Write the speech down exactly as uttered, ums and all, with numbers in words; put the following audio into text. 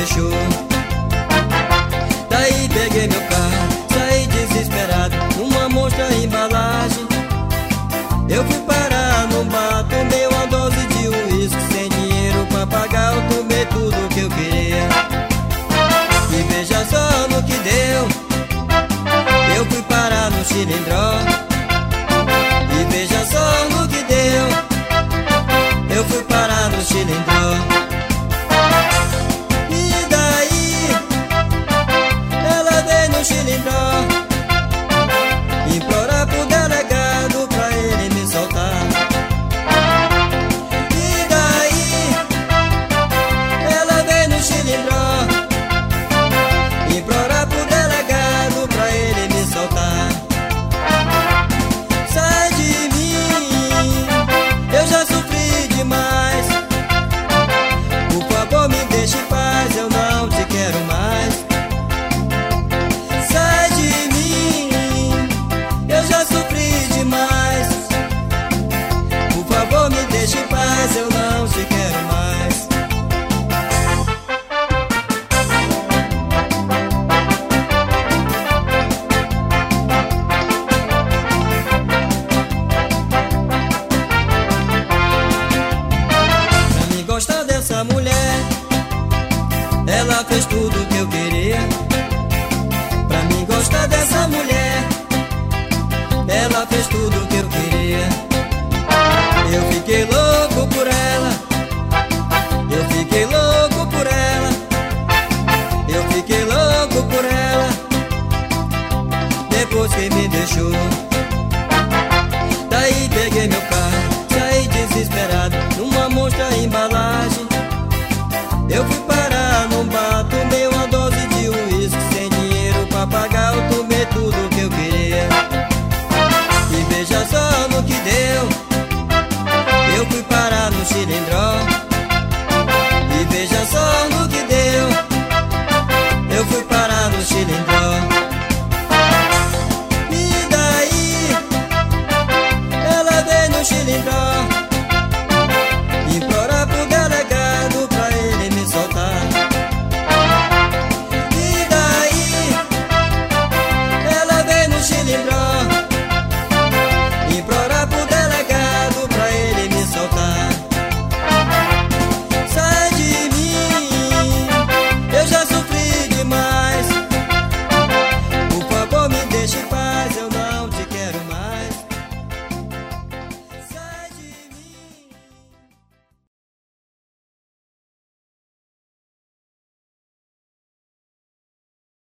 deixou. Daí peguei meu carro, saí desesperado numa monstra embalagem. Eu fui parar num bar, tomei uma dose de uísque. Sem dinheiro pra pagar, eu tomei tudo que eu queria. E veja só no que deu, eu fui parar no Chilindró. E veja só no que deu, eu fui parar no Chilindró. E daí, ela veio no Chilindró implorar pro delegado pra ele me soltar. E daí, ela veio no Chilindró implorar pro delegado pra ele me soltar. Sai de mim, eu já sofri demais. Por favor, me deixe em paz, eu não te quero mais. Sai de mim, eu já sofri demais. Por favor, me deixe em paz, eu não te quero mais. Pra mim gostar dessa mulher, ela fez tudo que eu queria. Pra mim gostar dessa mulher, ela fez tudo que eu queria. Eu fiquei louco por ela, eu fiquei louco por ela, eu fiquei louco por ela. Depois que me deixou, daí peguei meu carro, saí desesperado numa monstra embalagem. Eu fui parar num bar, tomei uma dose de uísque. Sem dinheiro pra pagar, eu tomei tudo que eu queria. E veja só no que deu, eu fui parar no Chilindró. E veja só no que deu, eu fui parar no Chilindró. E daí, ela veio no Chilindró